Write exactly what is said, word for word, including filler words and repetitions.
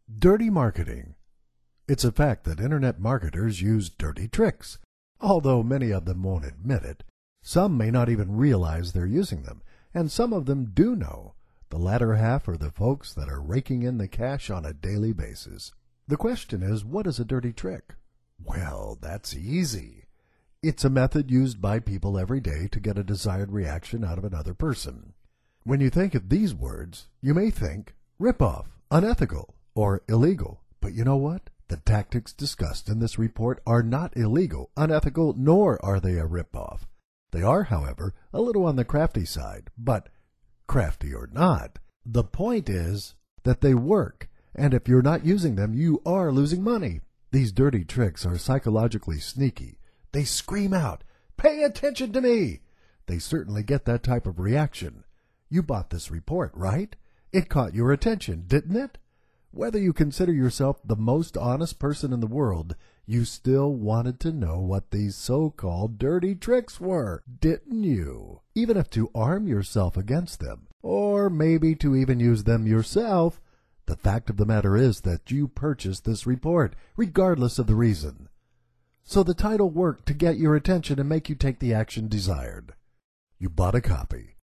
Dirty marketing. It's a fact that internet marketers use dirty tricks. Although many of them won't admit it, some may not even realize they're using them, and some of them do know. The latter half are the folks that are raking in the cash on a daily basis. The question is, what is a dirty trick? Well, that's easy. It's a method used by people every day to get a desired reaction out of another person. When you think of these words, you may think rip-off, unethical, or illegal. But you know what? The tactics discussed in this report are not illegal, unethical, nor are they a rip-off. They are, however, a little on the crafty side, but crafty or not, the point is that they work, and if you're not using them, you are losing money. These dirty tricks are psychologically sneaky. They scream out, "Pay attention to me!" They certainly get that type of reaction. You bought this report, right? It caught your attention, didn't it? Whether you consider yourself the most honest person in the world, you still wanted to know what these so-called dirty tricks were, didn't you? Even if to arm yourself against them, or maybe to even use them yourself, the fact of the matter is that you purchased this report, regardless of the reason. So the title worked to get your attention and make you take the action desired. You bought a copy.